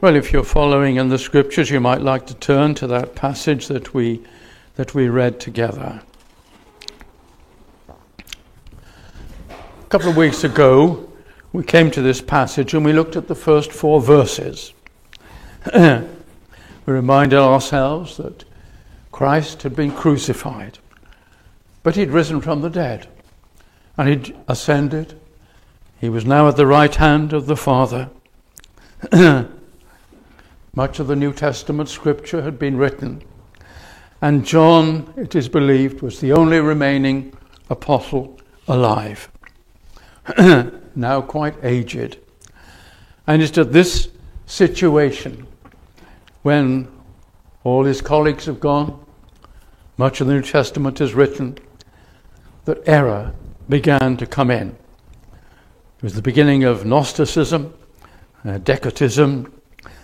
Well, if you're following in the scriptures, you might like to turn to that passage that we read together. A couple of weeks ago, we came to this passage and we looked at the first 4 verses. We reminded ourselves that Christ had been crucified, but he'd risen from the dead and he'd ascended. He was now at the right hand of the Father. Much of the New Testament scripture had been written, and John, it is believed, was the only remaining apostle alive, now quite aged. And it's at this situation, when all his colleagues have gone, much of the New Testament is written, that error began to come in. It was the beginning of Gnosticism, Descartism,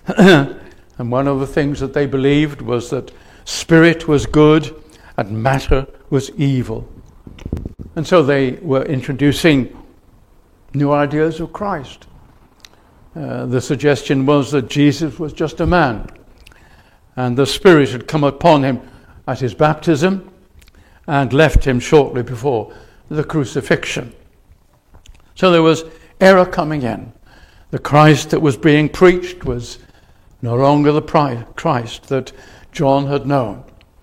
and one of the things that they believed was that spirit was good and matter was evil. And so they were introducing new ideas of Christ. The suggestion was that Jesus was just a man, and the Spirit had come upon him at his baptism and left him shortly before the crucifixion. So there was error coming in. The Christ that was being preached was no longer the Christ that John had known.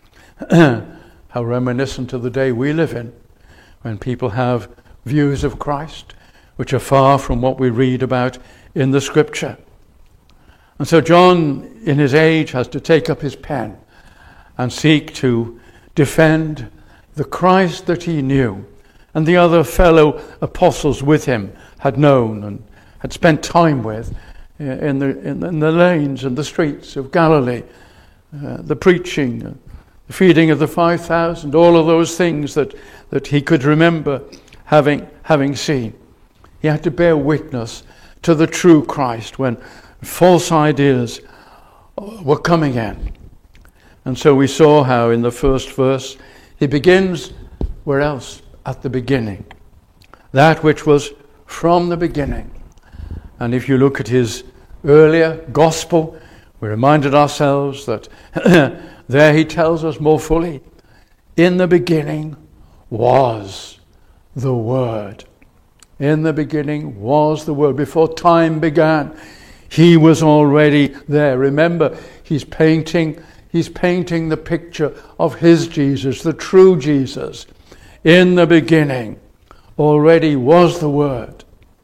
How reminiscent of the day we live in, when people have views of Christ which are far from what we read about in the scripture. And so John, in his age, has to take up his pen and seek to defend the Christ that he knew and the other fellow apostles with him had known and had spent time with in the lanes and the streets of Galilee, the preaching, the feeding of the 5,000, all of those things that he could remember having seen. He had to bear witness to the true Christ when false ideas were coming in. And so we saw how in the first verse he begins, where else? At the beginning. That which was from the beginning. And if you look at his earlier gospel, we reminded ourselves that there he tells us more fully, in the beginning was the Word. In the beginning was the Word. Before time began, he was already there. Remember, he's painting the picture of his Jesus, the true Jesus. In the beginning already was the Word.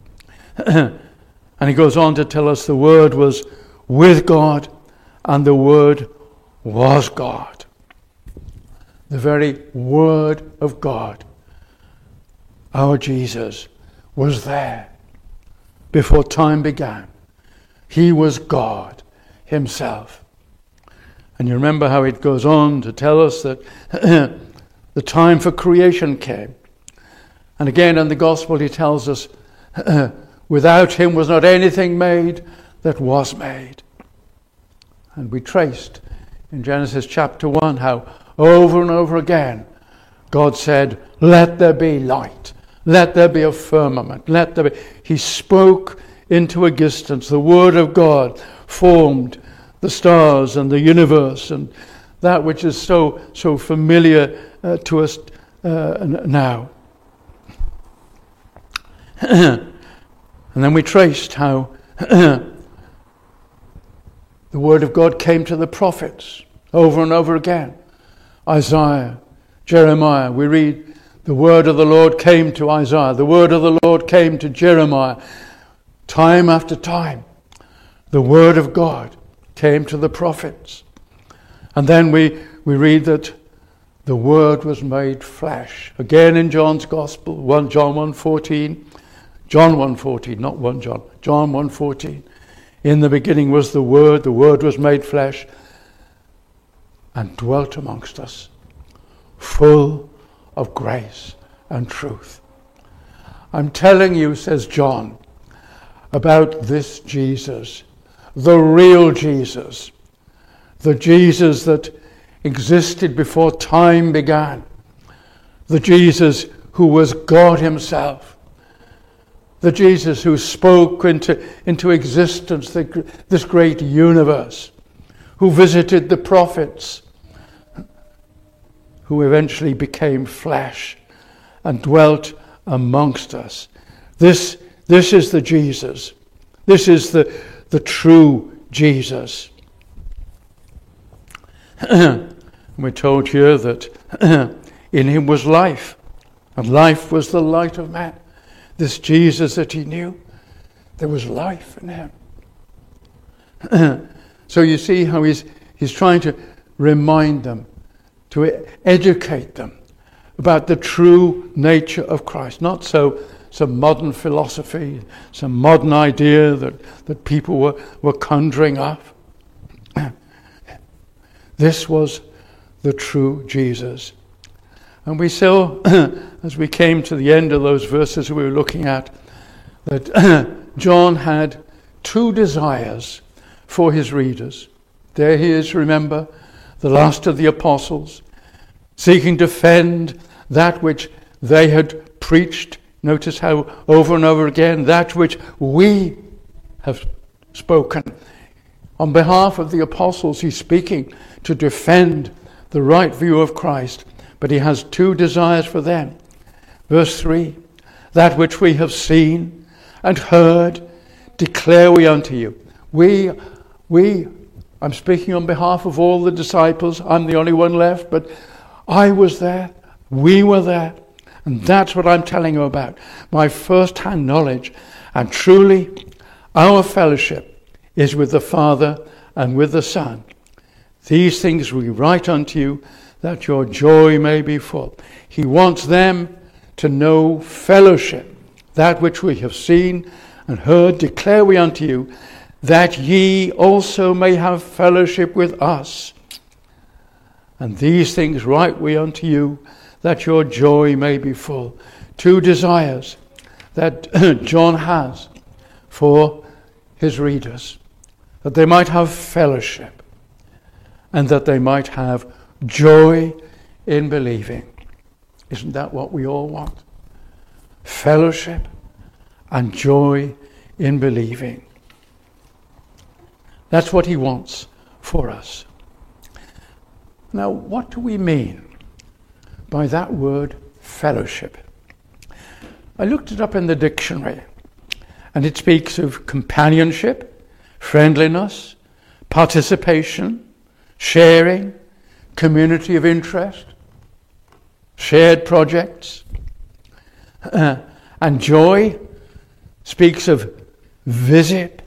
And he goes on to tell us the Word was with God and the Word was God. The very Word of God, our Jesus, was there before time began. He was God himself. And you remember how it goes on to tell us that the time for creation came. And again in the gospel he tells us, without him was not anything made that was made. And we traced in Genesis chapter 1 how over and over again God said, let there be light. Let there be a firmament. Let there be. He spoke into existence. The Word of God formed the stars and the universe and that which is so familiar to us now. And then we traced how the Word of God came to the prophets over and over again. Isaiah, Jeremiah, we read the word of the Lord came to Isaiah. The word of the Lord came to Jeremiah. Time after time, the Word of God came to the prophets. And then we read that the Word was made flesh. Again in John's Gospel, John 1:14. John 1:14, not 1 John. John 1:14. In the beginning was the Word was made flesh and dwelt amongst us, full of grace and truth. I'm telling you, says John, about this Jesus, the real Jesus, the Jesus that existed before time began, the Jesus who was God himself, The Jesus who spoke into existence this great universe, who visited the prophets, who eventually became flesh and dwelt amongst us. This is the Jesus. This is the true Jesus. We're told here that in him was life, and life was the light of man. This Jesus that he knew, there was life in him. So you see how he's trying to remind them, to educate them about the true nature of Christ. Not some modern philosophy, some modern idea that people were conjuring up. This was the true Jesus. And we saw, as we came to the end of those verses we were looking at, that John had two desires for his readers. There he is, remember, the last of the apostles, seeking to defend that which they had preached. Notice how over and over again, that which we have spoken. On behalf of the apostles, he's speaking to defend the right view of Christ. But he has two desires for them. Verse 3, that which we have seen and heard, declare we unto you. I'm speaking on behalf of all the disciples. I'm the only one left, but I was there. We were there. And that's what I'm telling you about. My first-hand knowledge. And truly, our fellowship is with the Father and with the Son. These things we write unto you, that your joy may be full. He wants them to know fellowship. That which we have seen and heard, declare we unto you, that ye also may have fellowship with us. And these things write we unto you, that your joy may be full. Two desires that John has for his readers, that they might have fellowship and that they might have joy in believing. Isn't that what we all want? Fellowship and joy in believing. That's what he wants for us. Now, what do we mean by that word fellowship? I looked it up in the dictionary, and it speaks of companionship, friendliness, participation, sharing, community of interest, shared projects. And joy speaks of vivid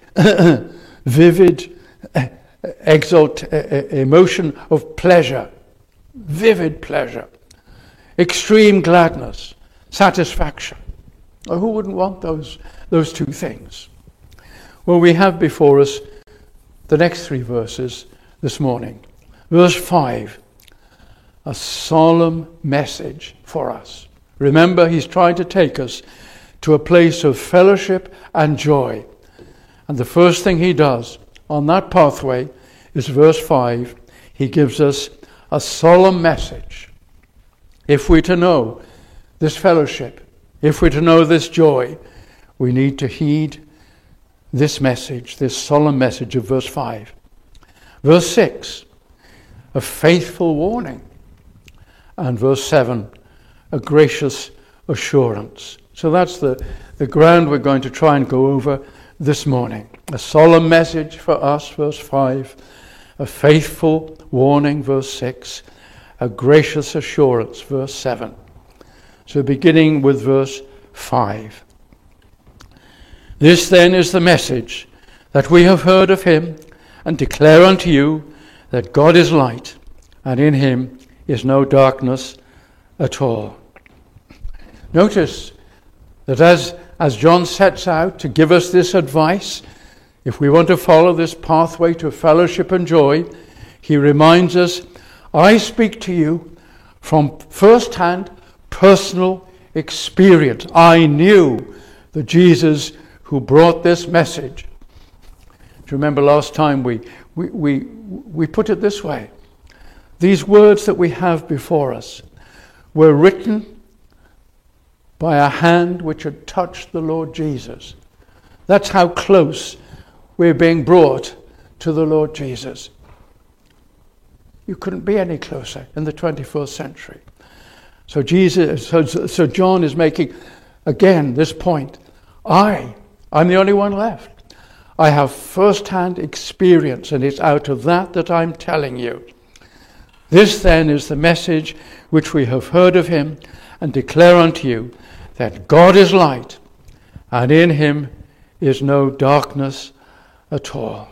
emotion of pleasure, vivid pleasure, extreme gladness, satisfaction. Well, who wouldn't want those two things? Well, we have before us the next three verses this morning. Verse 5, a solemn message for us. Remember, he's trying to take us to a place of fellowship and joy. And the first thing he does on that pathway is verse 5. He gives us a solemn message. If we're to know this fellowship, if we're to know this joy, we need to heed this message, this solemn message of verse 5. Verse 6, a faithful warning. And verse 7, a gracious assurance. So that's the ground we're going to try and go over this morning. A solemn message for us, verse 5. A faithful warning, verse 6. A gracious assurance, verse 7. So beginning with verse 5. This then is the message that we have heard of him, and declare unto you that God is light, and in him is no darkness at all. Notice that as John sets out to give us this advice, if we want to follow this pathway to fellowship and joy, he reminds us, I speak to you from first-hand personal experience. I knew the Jesus who brought this message. Do you remember last time we put it this way? These words that we have before us were written by a hand which had touched the Lord Jesus. That's how close we're being brought to the Lord Jesus. You couldn't be any closer in the 21st century. So John is making, again, this point. I'm the only one left. I have first-hand experience, and it's out of that I'm telling you. This then is the message which we have heard of him and declare unto you, that God is light, and in him is no darkness at all.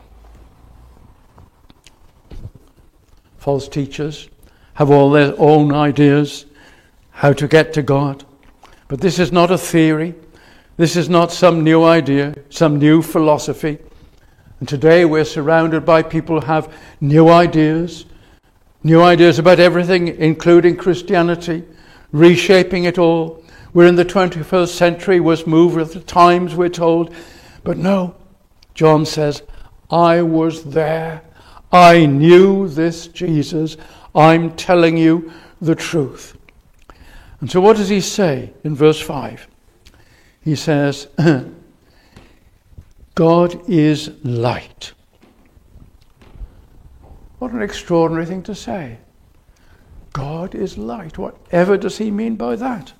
False teachers have all their own ideas how to get to God. But this is not a theory. This is not some new idea, some new philosophy. And today we're surrounded by people who have new ideas about everything, including Christianity, reshaping it all. We're in the 21st century, was moved with the times, we're told. But no, John says, I was there. I knew this Jesus. I'm telling you the truth. And so what does he say in verse 5? He says, God is light. What an extraordinary thing to say. God is light. Whatever does he mean by that?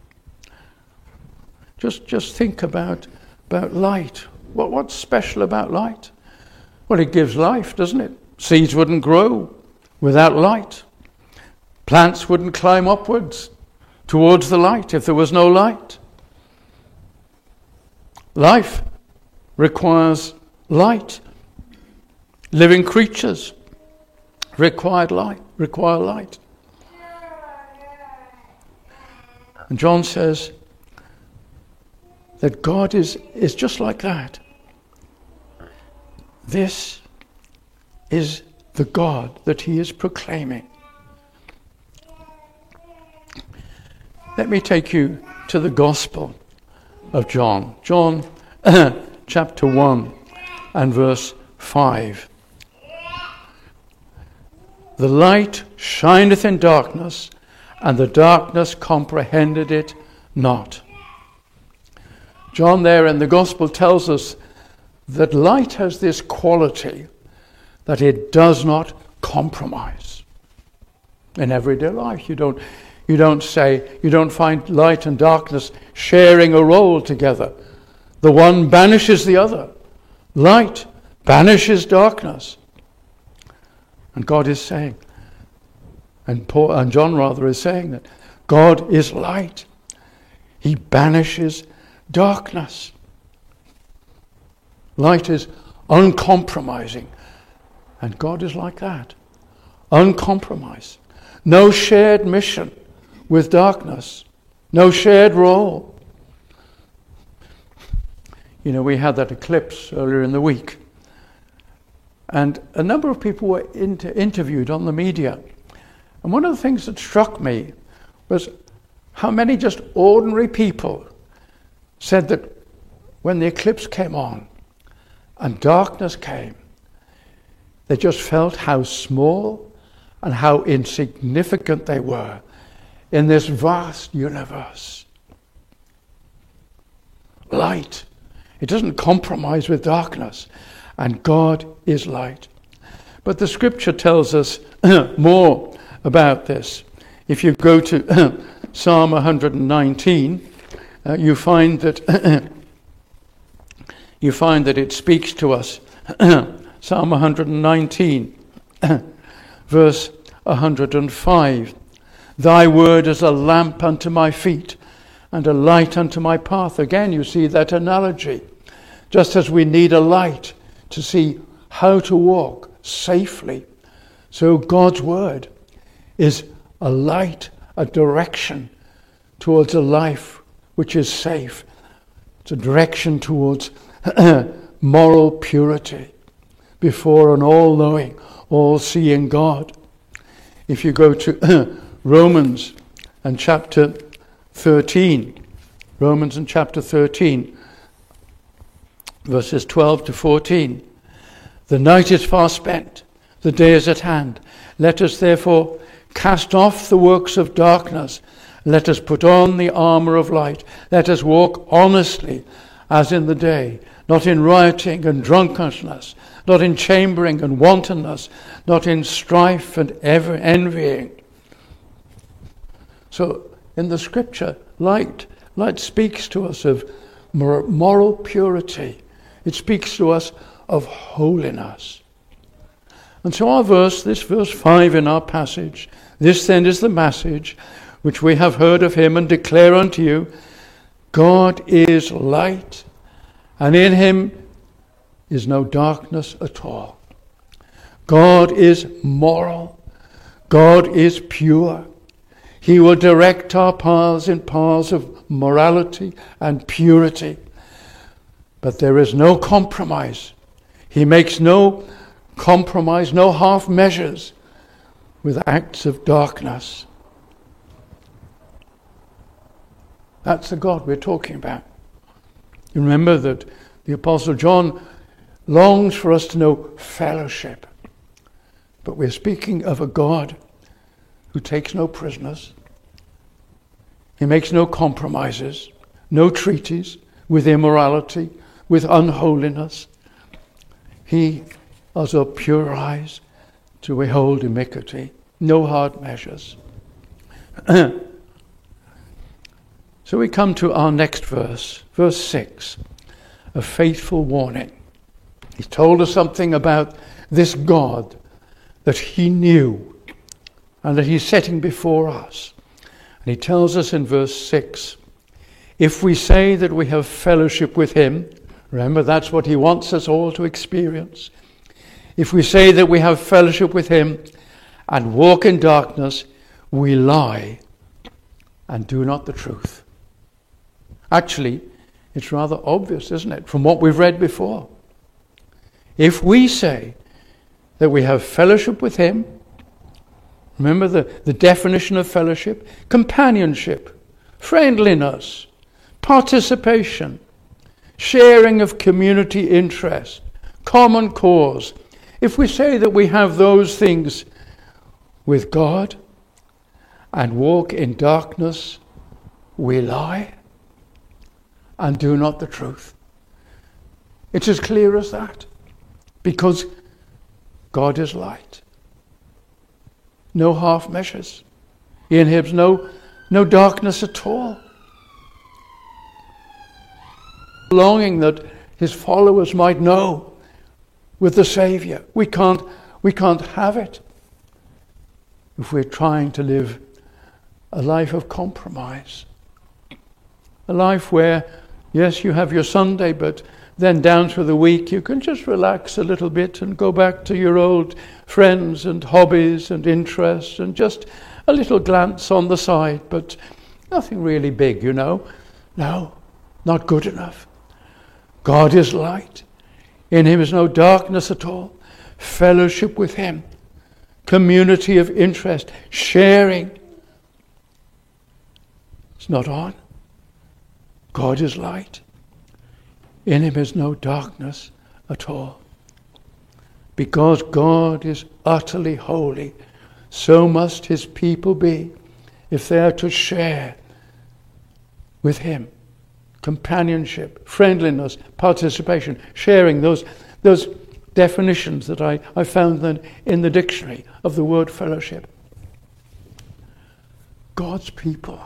Just think about light. What's special about light? Well, it gives life, doesn't it? Seeds wouldn't grow without light. Plants wouldn't climb upwards towards the light if there was no light. Life requires light. Living creatures require light. And John says that God is just like that. This is the God that he is proclaiming. Let me take you to the Gospel of John. John chapter 1 and verse 5. The light shineth in darkness, and the darkness comprehended it not. John there in the Gospel tells us that light has this quality that it does not compromise. In everyday life, you don't find light and darkness sharing a role together. The one banishes the other. Light banishes darkness. And God is saying, and John rather is saying that God is light. He banishes darkness. Light is uncompromising. And God is like that. Uncompromised. No shared mission with darkness. No shared role. You know, we had that eclipse earlier in the week. And a number of people were interviewed on the media. And one of the things that struck me was how many just ordinary people said that when the eclipse came on and darkness came, they just felt how small and how insignificant they were in this vast universe. Light. It doesn't compromise with darkness. And God is light. But the scripture tells us more about this. If you go to Psalm 119, you find that it speaks to us. Psalm 119, verse 105. Thy word is a lamp unto my feet and a light unto my path. Again, you see that analogy. Just as we need a light to see how to walk safely, so God's word is a light, a direction towards a life which is safe. It's a direction towards moral purity before an all-knowing, all-seeing God. If you go to Romans and chapter 13, verses 12 to 14. The night is far spent, the day is at hand. Let us therefore cast off the works of darkness Let us put on the armour of light. Let us walk honestly as in the day, not in rioting and drunkenness, not in chambering and wantonness, not in strife and ever envying. So in the scripture, light speaks to us of moral purity. It speaks to us of holiness. And so this verse 5 in our passage, this then is the message which we have heard of him and declare unto you, God is light, and in him is no darkness at all. God is moral. God is pure. He will direct our paths in paths of morality and purity. But there is no compromise. He makes no compromise, no half measures with acts of darkness. That's the God we're talking about. You remember that the Apostle John longs for us to know fellowship. But we're speaking of a God who takes no prisoners. He makes no compromises, no treaties with immorality, with unholiness. He also pure eyes to behold iniquity, no hard measures. So we come to our next verse, verse 6, a faithful warning. He told us something about this God that he knew and that he's setting before us. And he tells us in verse 6, if we say that we have fellowship with him, remember that's what he wants us all to experience. If we say that we have fellowship with him and walk in darkness, we lie and do not the truth. Actually, it's rather obvious, isn't it, from what we've read before. If we say that we have fellowship with him, remember the definition of fellowship? Companionship, friendliness, participation, sharing of community interest, common cause. If we say that we have those things with God and walk in darkness, we lie and do not the truth. It's as clear as that, because God is light. No half measures. In him no darkness at all. Longing that his followers might know with the Saviour. We can't have it if we're trying to live a life of compromise. A life where, yes, you have your Sunday, but then down through the week you can just relax a little bit and go back to your old friends and hobbies and interests and just a little glance on the side, but nothing really big, you know. No, not good enough. God is light. In him is no darkness at all. Fellowship with him. Community of interest. Sharing. It's not on. God is light. In him is no darkness at all. Because God is utterly holy, so must his people be if they are to share with him. Companionship, friendliness, participation, sharing, those definitions that I found then in the dictionary of the word fellowship. God's people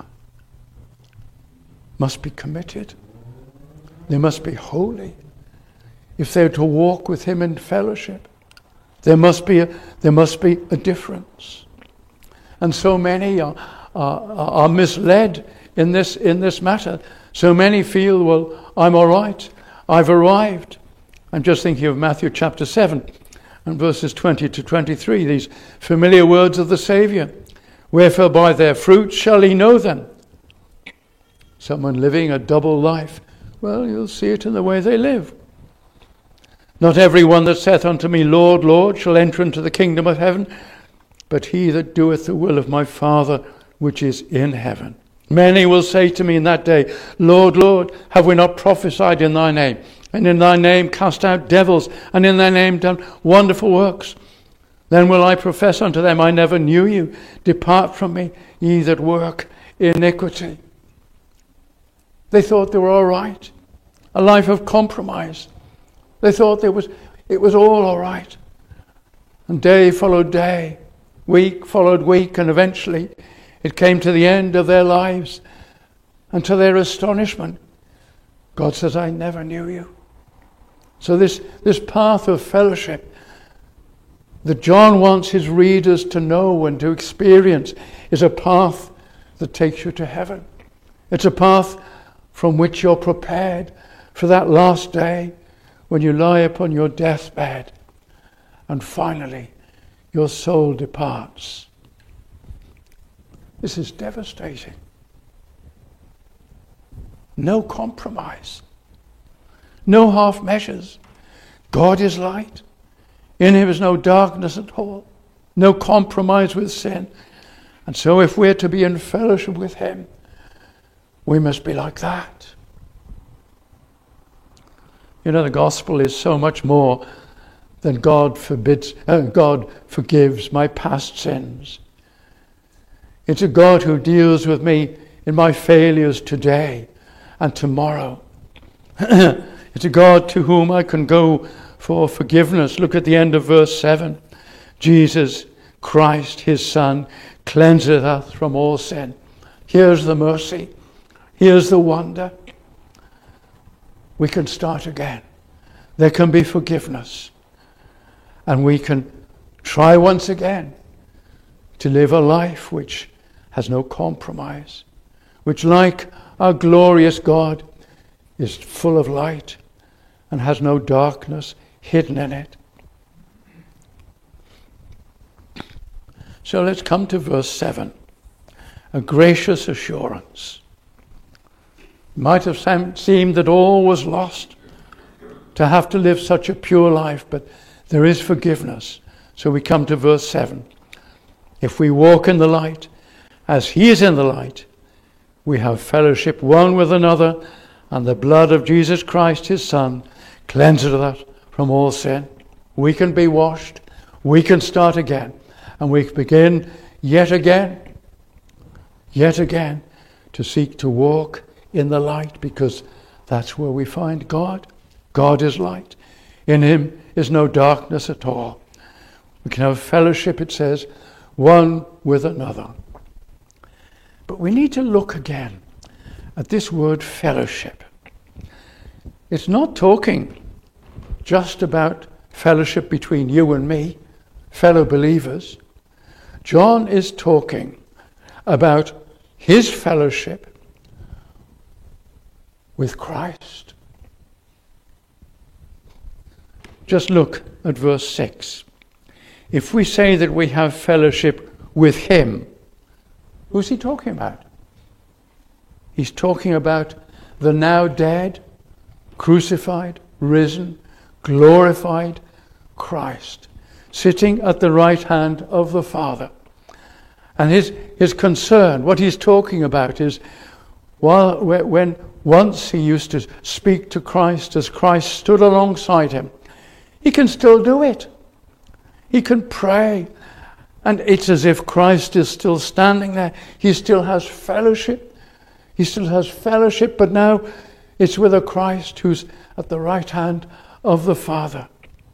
must be committed. They must be holy if they're to walk with him in fellowship. There must be a difference. And so many are misled in this matter. So many feel, well, I'm all right. I've arrived. I'm just thinking of Matthew chapter 7 and verses 20 to 23, these familiar words of the Saviour. Wherefore by their fruits shall ye know them. Someone living a double life, well, you'll see it in the way they live. Not every one that saith unto me, Lord, Lord, shall enter into the kingdom of heaven, but he that doeth the will of my Father which is in heaven. Many will say to me in that day, Lord, Lord, have we not prophesied in thy name, and in thy name cast out devils, and in thy name done wonderful works? Then will I profess unto them, I never knew you. Depart from me, ye that work iniquity. They thought they were all right. A life of compromise. They thought it was all right. And day followed day, week followed week, and eventually it came to the end of their lives. And to their astonishment, God says, I never knew you. So this path of fellowship that John wants his readers to know and to experience is a path that takes you to heaven. It's a path from which you're prepared for that last day when you lie upon your deathbed and finally your soul departs. This is devastating. No compromise. No half measures. God is light. In him is no darkness at all. No compromise with sin. And so if we're to be in fellowship with him, we must be like that. You know, the gospel is so much more than God forgives my past sins. It's a God who deals with me in my failures today and tomorrow. It's a God to whom I can go for forgiveness. Look at the end of verse 7. Jesus Christ, his Son, cleanseth us from all sin. Here's the mercy. Here's the wonder. We can start again. There can be forgiveness. And we can try once again to live a life which has no compromise, which, like our glorious God, is full of light and has no darkness hidden in it. So let's come to verse 7. A gracious assurance. It might have seemed that all was lost to have to live such a pure life, but there is forgiveness. So we come to verse 7. If we walk in the light, as he is in the light, we have fellowship one with another, and the blood of Jesus Christ, his Son, cleanseth us from all sin. We can be washed. We can start again. And we begin yet again to seek to walk in the light, because that's where we find God. God is light. In him is no darkness at all. We can have fellowship, it says, one with another. But we need to look again at this word fellowship. It's not talking just about fellowship between you and me, fellow believers. John is talking about his fellowship with Christ. Just look at verse 6. If we say that we have fellowship with him, who's he talking about? He's talking about the now dead, crucified, risen, glorified Christ, sitting at the right hand of the Father. And his concern, what he's talking about is, when once he used to speak to Christ as Christ stood alongside him, he can still do it. He can pray. And it's as if Christ is still standing there. He still has fellowship. He still has fellowship, but now it's with a Christ who's at the right hand of the Father.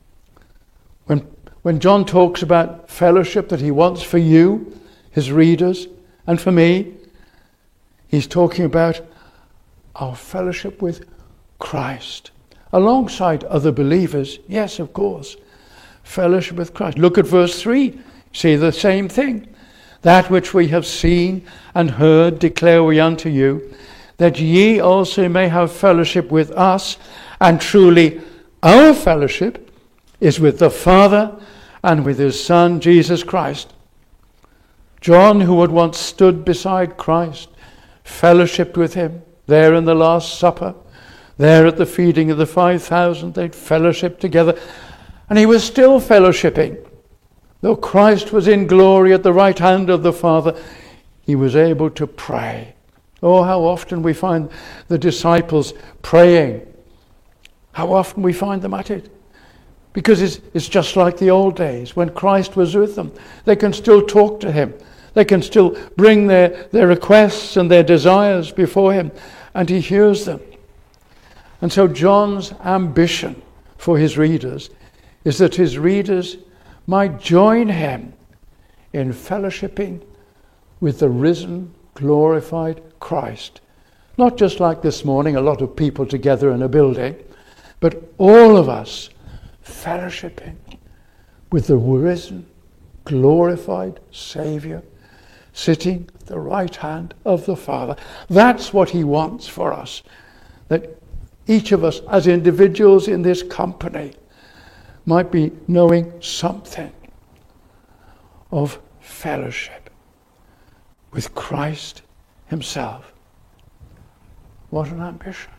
When John talks about fellowship that he wants for you, his readers, and for me, he's talking about our fellowship with Christ. Alongside other believers, yes, of course. Fellowship with Christ. Look at verse 3. See the same thing. That which we have seen and heard declare we unto you, that ye also may have fellowship with us. And truly our fellowship is with the Father and with his Son, Jesus Christ. John, who had once stood beside Christ, fellowshiped with him there in the Last Supper, there at the feeding of the 5,000, they'd fellowshiped together. And he was still fellowshipping. Though Christ was in glory at the right hand of the Father, he was able to pray. Oh, how often we find the disciples praying. How often we find them at it. Because it's just like the old days when Christ was with them. They can still talk to him. They can still bring their requests and their desires before him, and he hears them. And so John's ambition for his readers is that his readers might join him in fellowshipping with the risen, glorified Christ. Not just like this morning, a lot of people together in a building, but all of us fellowshipping with the risen, glorified Saviour sitting at the right hand of the Father. That's what he wants for us, that each of us as individuals in this company might be knowing something of fellowship with Christ himself. What an ambition.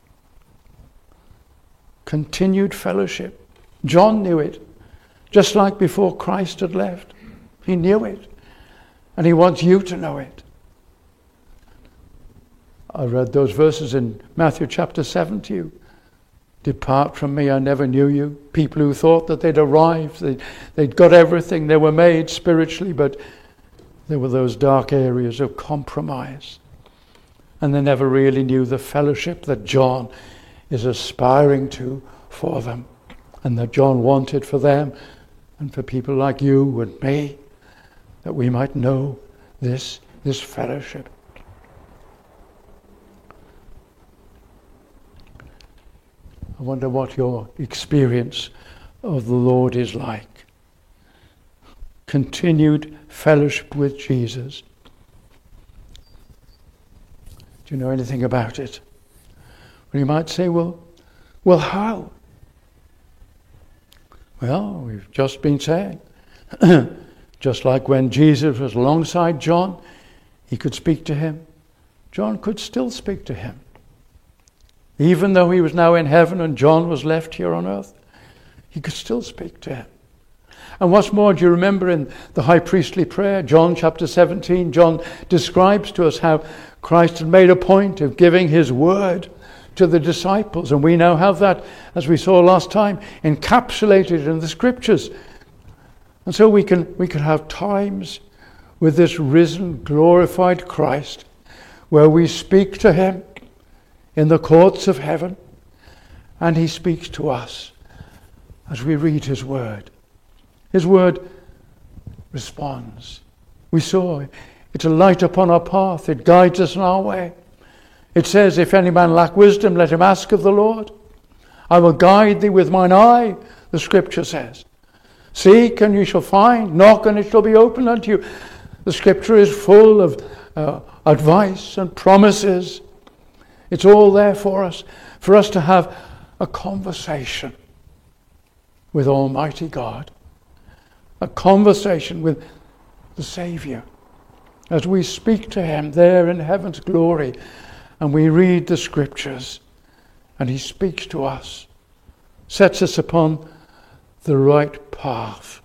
Continued fellowship. John knew it, just like before Christ had left. He knew it, and he wants you to know it. I read those verses in Matthew chapter 7 to you. Depart from me, I never knew you. People who thought that they'd arrived, they'd got everything, they were made spiritually, but there were those dark areas of compromise. And they never really knew the fellowship that John is aspiring to for them, and that John wanted for them and for people like you and me, that we might know this fellowship. I wonder what your experience of the Lord is like. Continued fellowship with Jesus. Do you know anything about it? Well, you might say, well, how? Well, we've just been saying, just like when Jesus was alongside John, he could speak to him. John could still speak to him. Even though he was now in heaven and John was left here on earth, he could still speak to him. And what's more, do you remember in the high priestly prayer, John chapter 17, John describes to us how Christ had made a point of giving his word to the disciples. And we now have that, as we saw last time, encapsulated in the scriptures. And so we can have times with this risen, glorified Christ where we speak to him in the courts of heaven, and he speaks to us as we read his word. His word responds. We saw it's a light upon our path. It guides us in our way. It says, if any man lack wisdom, let him ask of the Lord. I will guide thee with mine eye, the scripture says. Seek and you shall find. Knock and it shall be opened unto you. The scripture is full of advice and promises. It's all there for us to have a conversation with Almighty God. A conversation with the Saviour. As we speak to him there in heaven's glory and we read the scriptures and he speaks to us, sets us upon the right path.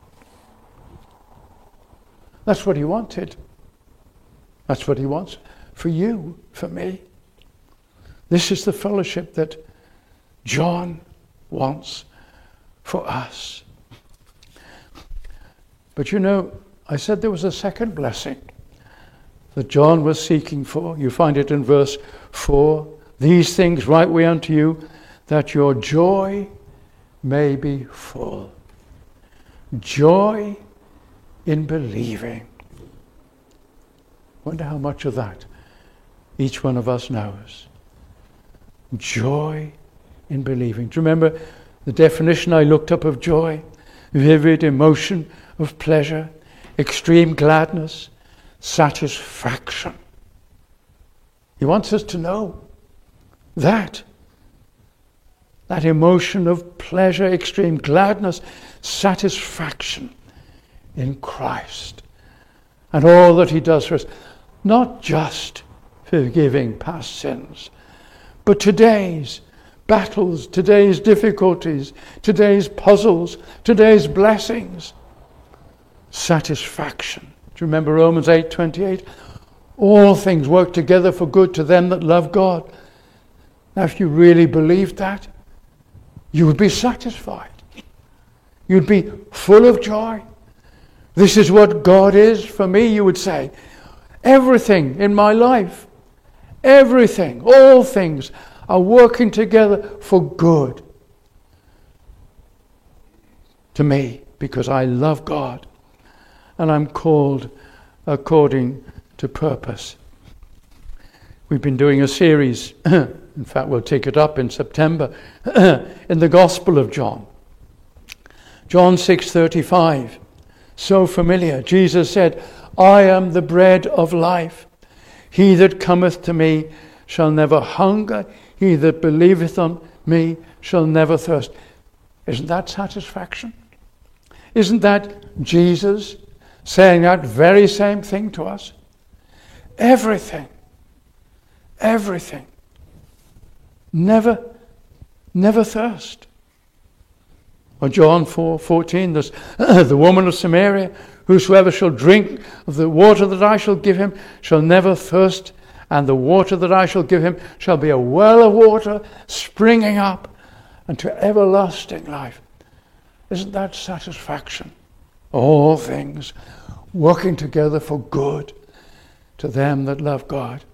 That's what he wanted. That's what he wants for you, for me. This is the fellowship that John wants for us. But you know, I said there was a second blessing that John was seeking for. You find it in verse 4. These things write we unto you, that your joy may be full. Joy in believing. Wonder how much of that each one of us knows. Joy in believing. Do you remember the definition I looked up of joy? Vivid emotion of pleasure, extreme gladness, satisfaction. He wants us to know that emotion of pleasure, extreme gladness, satisfaction in Christ and all that he does for us. Not just forgiving past sins, but today's battles, today's difficulties, today's puzzles, today's blessings. Satisfaction. Do you remember Romans 8:28? All things work together for good to them that love God. Now, if you really believed that, you would be satisfied. You'd be full of joy. This is what God is for me, you would say. Everything in my life, everything, all things are working together for good to me because I love God and I'm called according to purpose. We've been doing a series, in fact we'll take it up in September, in the Gospel of John. John 6:35, so familiar. Jesus said, I am the bread of life. He that cometh to me shall never hunger. He that believeth on me shall never thirst. Isn't that satisfaction? Isn't that Jesus saying that very same thing to us? Everything. Never thirst. Or John 4:14, the woman of Samaria, whosoever shall drink of the water that I shall give him shall never thirst, and the water that I shall give him shall be a well of water springing up unto everlasting life. Isn't that satisfaction? All things working together for good to them that love God.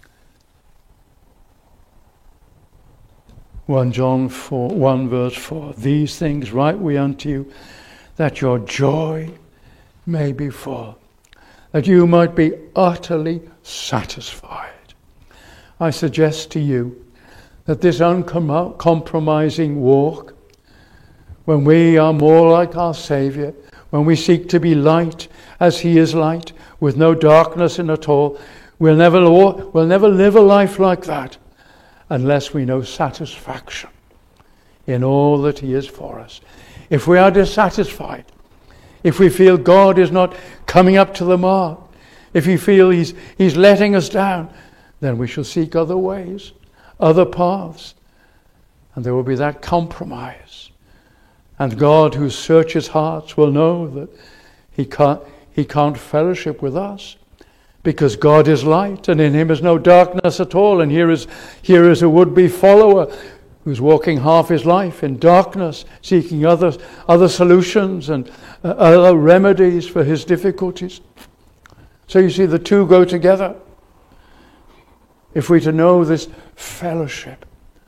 1 John 1 verse 4, these things write we unto you, that your joy may be full, that you might be utterly satisfied. I suggest to you that this uncompromising walk, when we are more like our Saviour, when we seek to be light as he is light, with no darkness in it all, we'll never live a life like that unless we know satisfaction in all that he is for us. If we are dissatisfied, if we feel God is not coming up to the mark, if we feel he's letting us down, then we shall seek other ways, other paths, and there will be that compromise. And God, who searches hearts, will know that he can't fellowship with us, because God is light and in him is no darkness at all. And here is a would-be follower who's walking half his life in darkness, seeking other solutions and other remedies for his difficulties. So you see, the two go together. If we're to know this fellowship,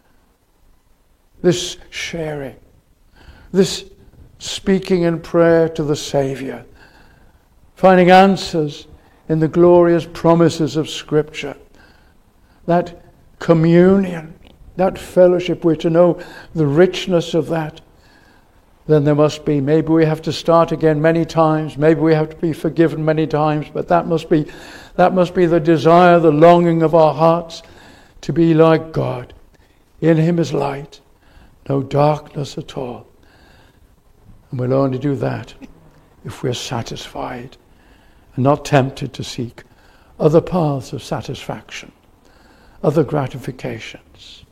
this sharing, this speaking in prayer to the Saviour, finding answers in the glorious promises of Scripture, that communion, that fellowship, we're to know the richness of that, then there must be, maybe we have to start again many times, maybe we have to be forgiven many times, but that must be the desire, the longing of our hearts to be like God. In him is light, no darkness at all. And we'll only do that if we're satisfied and not tempted to seek other paths of satisfaction, other gratifications.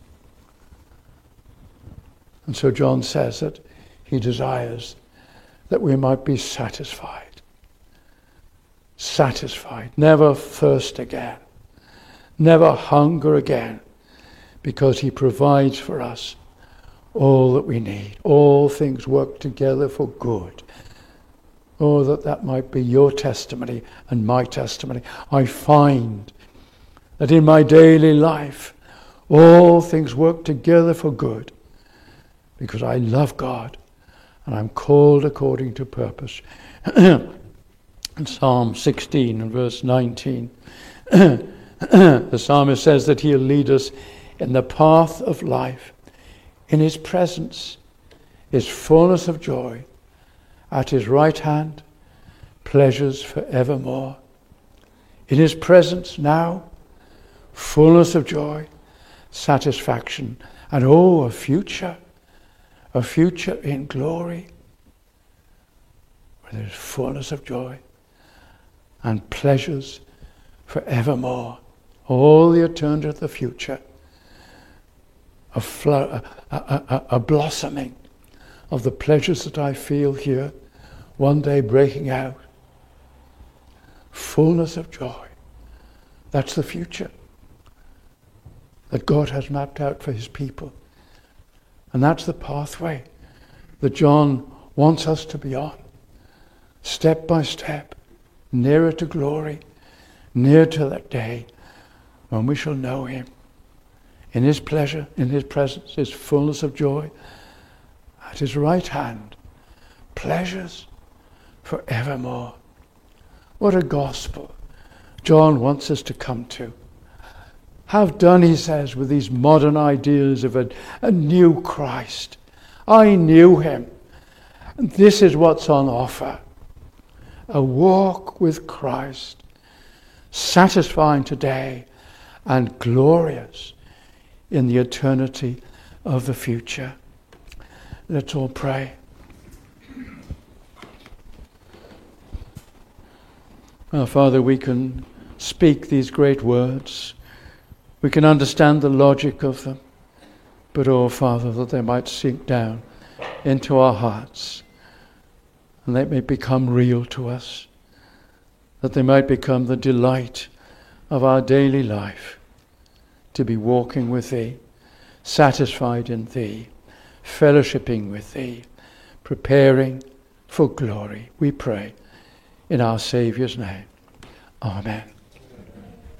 And so John says that he desires that we might be satisfied. Satisfied, never thirst again, never hunger again, because he provides for us all that we need. All things work together for good. Oh, that might be your testimony and my testimony. I find that in my daily life, all things work together for good because I love God and I'm called according to purpose. In Psalm 16 and verse 19, the psalmist says that he'll lead us in the path of life. In his presence is fullness of joy. At his right hand, pleasures forevermore. In his presence now, fullness of joy, satisfaction, and a future in glory, where there's fullness of joy and pleasures forevermore. All the eternity of the future, a blossoming of the pleasures that I feel here, one day breaking out. Fullness of joy. That's the future that God has mapped out for his people. And that's the pathway that John wants us to be on. step by step, nearer to glory, near to that day when we shall know him. In his pleasure, in his presence, his fullness of joy. At his right hand, pleasures forevermore. What a gospel John wants us to come to. Have done, he says, with these modern ideas of a new Christ. I knew him. And this is what's on offer. A walk with Christ, satisfying today and glorious in the eternity of the future. Let's all pray. Our Father, we can speak these great words. We can understand the logic of them. But, oh Father, that they might sink down into our hearts and they may become real to us, that they might become the delight of our daily life, to be walking with thee, satisfied in thee, fellowshipping with thee, preparing for glory. We pray in our Saviour's name. Amen.